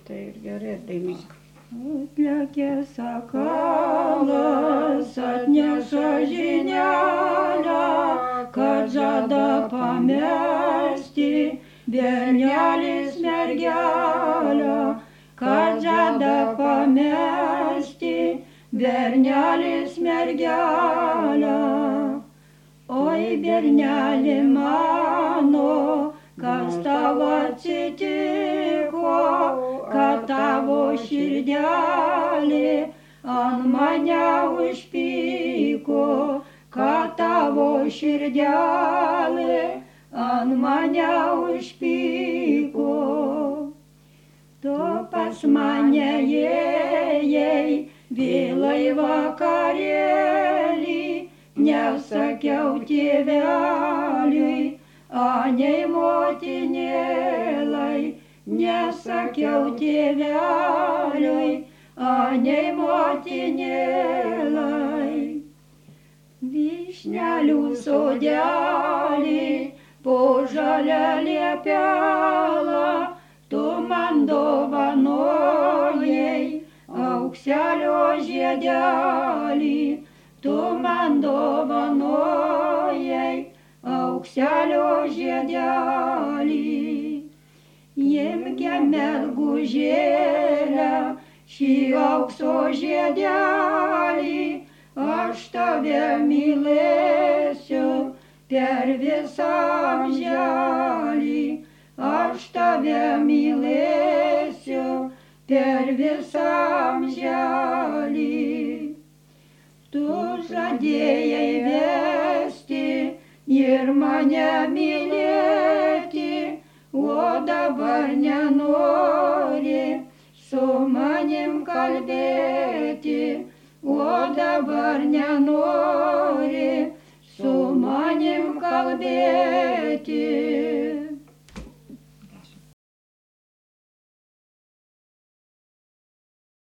tai ir gerai dainuok. Atlėkė sakalas, atneša žinelę, kad žada pamesti bernelis mergelę, kad žada pamesti bernelis mergelę. Oi, berneli mano, kas tau atsitiko, kad tavo širdelė ant mane užpyko, kad tavo širdelė ant mane užpyko. Tu pas mane ėjai vėlai vakarėlį, nesakiau tėveliui, anei motinėlai, nesakiau tėveliui, anei motinėlai. Vyšnelių sodelį po žalią liepelą, tu man dovanojai aukselio žiedelį, tu man dovanojai aukselio žiedelį. Imke mergužėlę šį aukso žiedelį, aš tave mylėsiu per visą amželį, aš tave mylėsiu per visą amželį. Tu žadėjai vesti ir mane mylėti, o dabar nenori su manim kalbėti, o dabar nenori su manim kalbėti.